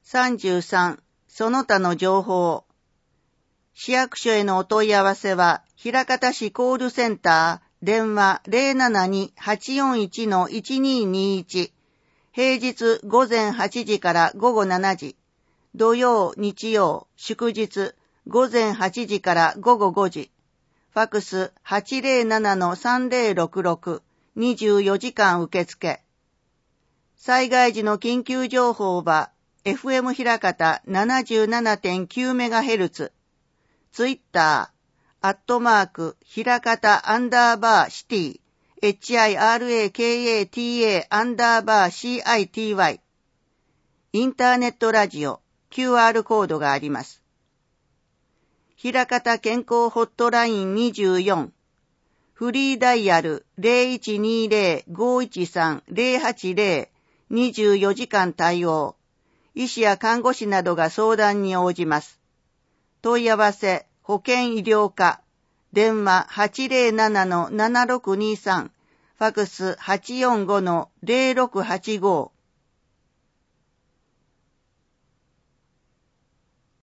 33、その他の情報。市役所へのお問い合わせは、枚方市コールセンター、電話 072-841-1221、平日午前8時から午後7時、土曜、日曜、祝日、午前8時から午後5時、ファクス 807-3066、24時間受付。災害時の緊急情報は、FM 枚方 77.9MHz、ツイッター、枚方_シティ、HIRAKATA_CITY、インターネットラジオ、QR コードがあります。枚方健康ホットライン24、フリーダイヤル 0120-513-080、24時間対応。医師や看護師などが相談に応じます。問い合わせ、保健医療課、電話 807-7623、ファクス 845-0685、